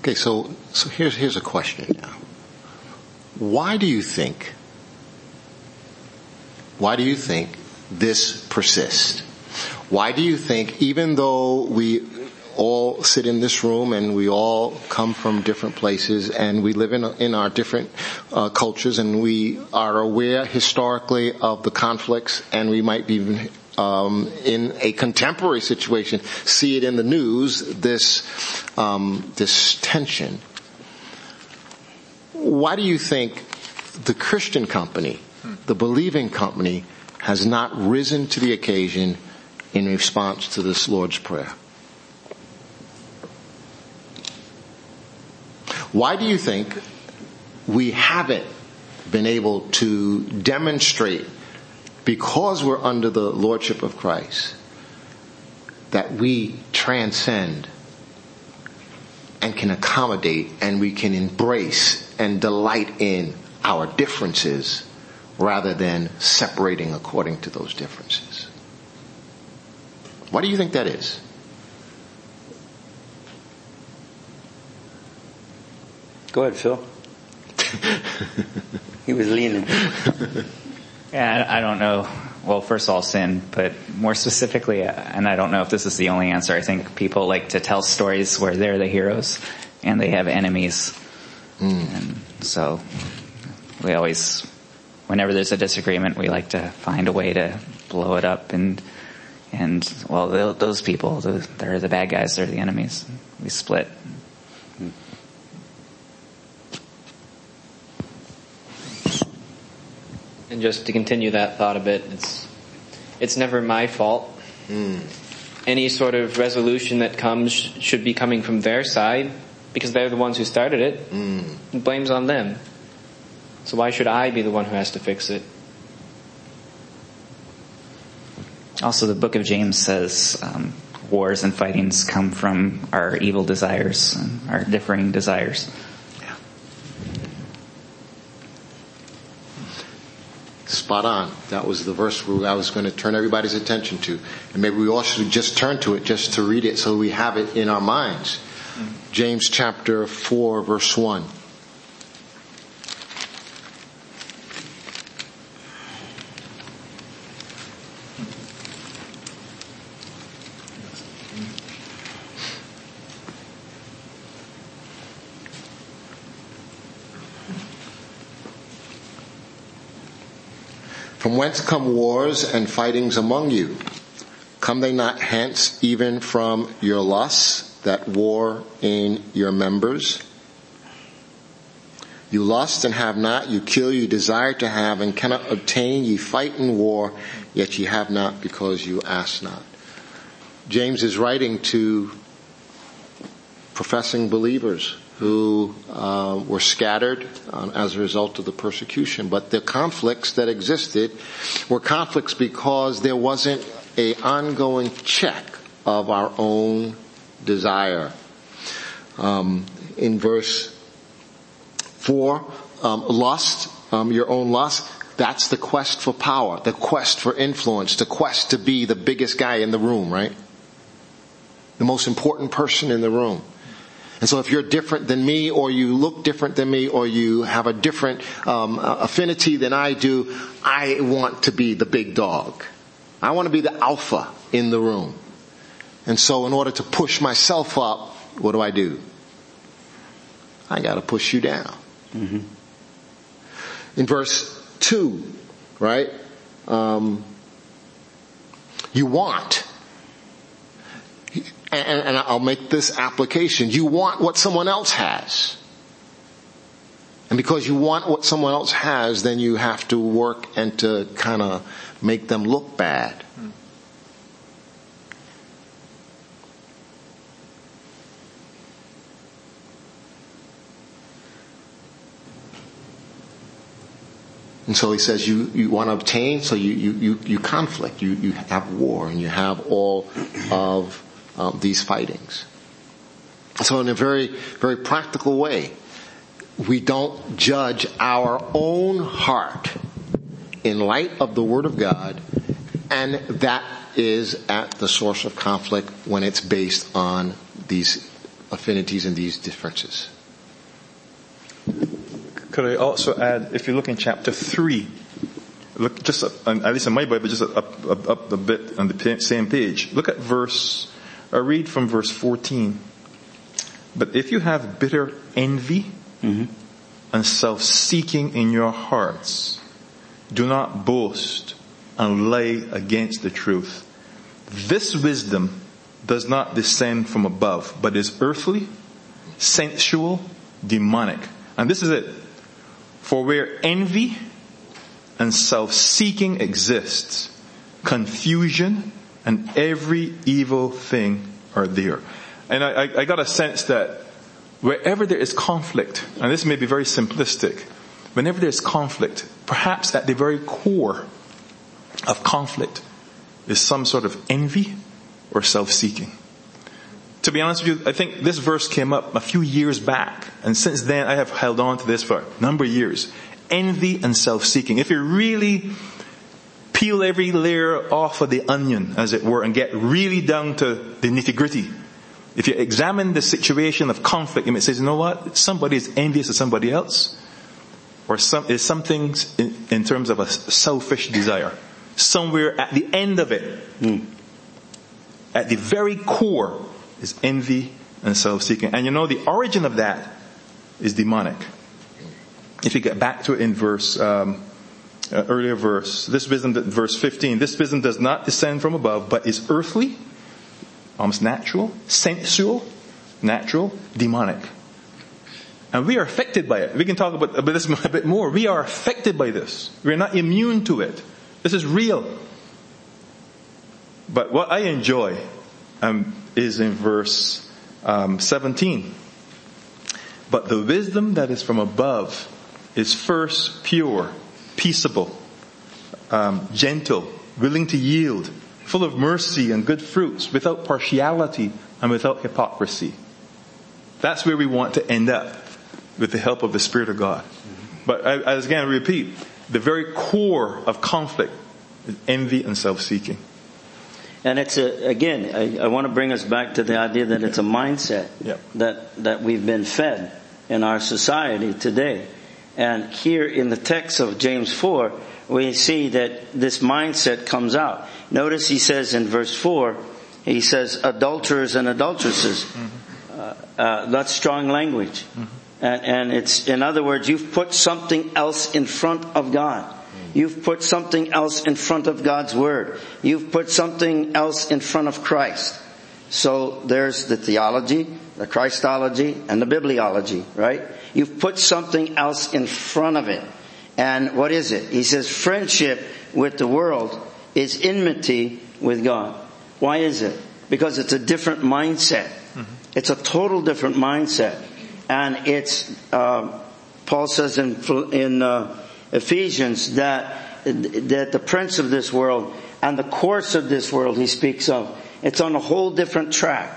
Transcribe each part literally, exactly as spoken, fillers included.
Okay, so so here's here's a question now. Why do you think? Why do you think this persists? Why do you think, even though we all sit in this room and we all come from different places and we live in in our different uh, cultures and we are aware historically of the conflicts, and we might be um, in a contemporary situation see it in the news, this um, this tension? Why do you think the Christian company, the believing company, has not risen to the occasion in response to this Lord's Prayer? Why do you think we haven't been able to demonstrate, because we're under the Lordship of Christ, that we transcend and can accommodate and we can embrace and delight in our differences rather than separating according to those differences? Why do you think that is? Go ahead, Phil. He was leaning. Yeah, I don't know. Well, first of all, sin, but more specifically, and I don't know if this is the only answer, I think people like to tell stories where they're the heroes and they have enemies. Mm. And so we always, whenever there's a disagreement, we like to find a way to blow it up. And, and well, those people, they're the bad guys, they're the enemies. We split. And just to continue that thought a bit, it's it's never my fault. Mm. Any sort of resolution that comes should be coming from their side, because they're the ones who started it. Mm. The blame's on them. So why should I be the one who has to fix it? Also, the book of James says um, wars and fightings come from our evil desires, and our differing desires. Spot on. That was the verse where I was going to turn everybody's attention to. And maybe we all should just turn to it just to read it so we have it in our minds. Mm-hmm. James chapter four, verse one. From whence come wars and fightings among you? Come they not hence even from your lusts that war in your members? You lust and have not, you kill, you desire to have and cannot obtain, ye fight in war, yet ye have not because you ask not. James is writing to professing believers who uh, were scattered um, as a result of the persecution. But the conflicts that existed were conflicts because there wasn't an ongoing check of our own desire. Um, in verse four, um, lust, um, your own lust, that's the quest for power, the quest for influence, the quest to be the biggest guy in the room, right? The most important person in the room. And so if you're different than me, or you look different than me, or you have a different um, affinity than I do, I want to be the big dog. I want to be the alpha in the room. And so in order to push myself up, what do I do? I got to push you down. Mm-hmm. In verse two, right? Um, you want. And, and I'll make this application. You want what someone else has. And because you want what someone else has, then you have to work and to kind of make them look bad. Mm. And so he says you, you want to obtain, so you, you, you, you conflict, you, you have war, and you have all of Um, these fightings. So in a very, very practical way, we don't judge our own heart in light of the Word of God, and that is at the source of conflict when it's based on these affinities and these differences. Could I also add, if you look in chapter three, look just up, at least in my Bible, just up, up, up a bit on the same page. Look at verse, I read from verse fourteen. But if you have bitter envy mm-hmm. and self-seeking in your hearts, do not boast and lie against the truth. This wisdom does not descend from above, but is earthly, sensual, demonic. And this is it. For where envy and self-seeking exists, confusion and every evil thing are there. And I, I, I got a sense that wherever there is conflict, and this may be very simplistic, whenever there's conflict, perhaps at the very core of conflict is some sort of envy or self-seeking. To be honest with you, I think this verse came up a few years back, and since then I have held on to this for a number of years. Envy and self-seeking. If you really peel every layer off of the onion, as it were, and get really down to the nitty-gritty, if you examine the situation of conflict, you might say, you know what? Somebody is envious of somebody else. Or some, is something in, in terms of a selfish desire. Somewhere at the end of it, mm. at the very core, is envy and self-seeking. And you know, the origin of that is demonic. If you get back to it in verse, um, uh, earlier verse, this wisdom, verse fifteen, this wisdom does not descend from above, but is earthly, almost natural, sensual, natural, demonic. And we are affected by it. We can talk about, about this a bit more. We are affected by this. We are not immune to it. This is real. But what I enjoy um, is in verse um, seventeen. But the wisdom that is from above is first pure, peaceable, um, gentle, willing to yield, full of mercy and good fruits, without partiality and without hypocrisy. That's where we want to end up with the help of the Spirit of God. But I, I again repeat, the very core of conflict is envy and self-seeking. And it's a, again, I, I want to bring us back to the idea that it's a mindset yep. that, that we've been fed in our society today. And here in the text of James four, we see that this mindset comes out. Notice he says in verse four, he says adulterers and adulteresses. Mm-hmm. Uh, uh, that's strong language. Mm-hmm. And, and it's, in other words, you've put something else in front of God. You've put something else in front of God's Word. You've put something else in front of Christ. So there's the theology, the Christology, and the bibliology, right? You've put something else in front of it. And what is it? He says friendship with the world is enmity with God. Why is it? Because it's a different mindset. Mm-hmm. It's a total different mindset. And it's, uh, Paul says in, in, uh, Ephesians that, that the prince of this world and the course of this world he speaks of, it's on a whole different track.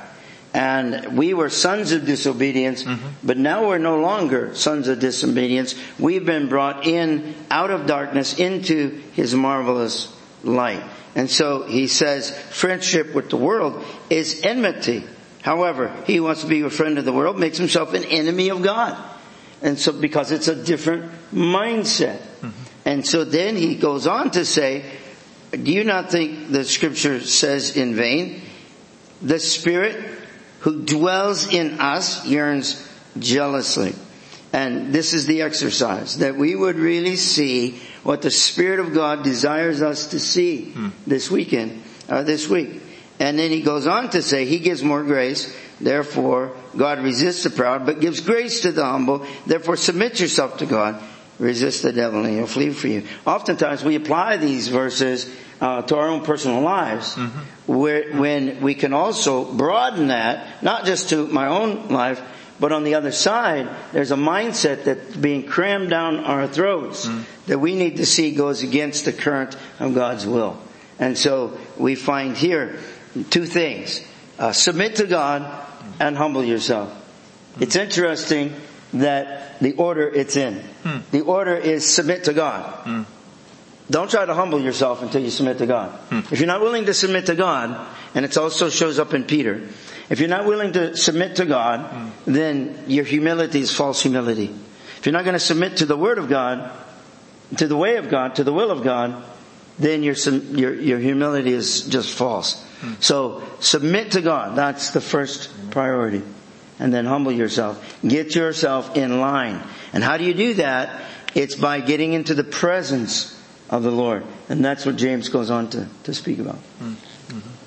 And we were sons of disobedience, mm-hmm. but now we're no longer sons of disobedience. We've been brought in out of darkness into his marvelous light. And so he says friendship with the world is enmity. However, he wants to be a friend of the world, makes himself an enemy of God. And so, because it's a different mindset. Mm-hmm. And so then he goes on to say, do you not think the scripture says in vain, the Spirit who dwells in us yearns jealously. And this is the exercise, that we would really see what the Spirit of God desires us to see mm. this weekend, uh, this week. And then he goes on to say, he gives more grace. Therefore, God resists the proud, but gives grace to the humble. Therefore, submit yourself to God. Resist the devil, and he'll flee for you. Oftentimes, we apply these verses uh, to our own personal lives, mm-hmm. where, when we can also broaden that, not just to my own life, but on the other side, there's a mindset that's being crammed down our throats mm. that we need to see goes against the current of God's will. And so we find here two things. Uh, submit to God and humble yourself. It's interesting that the order it's in. Hmm. The order is submit to God. Hmm. Don't try to humble yourself until you submit to God. Hmm. If you're not willing to submit to God, and it also shows up in Peter, If you're not willing to submit to God, then your humility is false humility. If you're not going to submit to the Word of God, to the way of God, to the will of God, then your your, your humility is just false. Mm. So submit to God. That's the first priority. And then humble yourself. Get yourself in line. And how do you do that? It's by getting into the presence of the Lord. And that's what James goes on to, to speak about. Mm-hmm.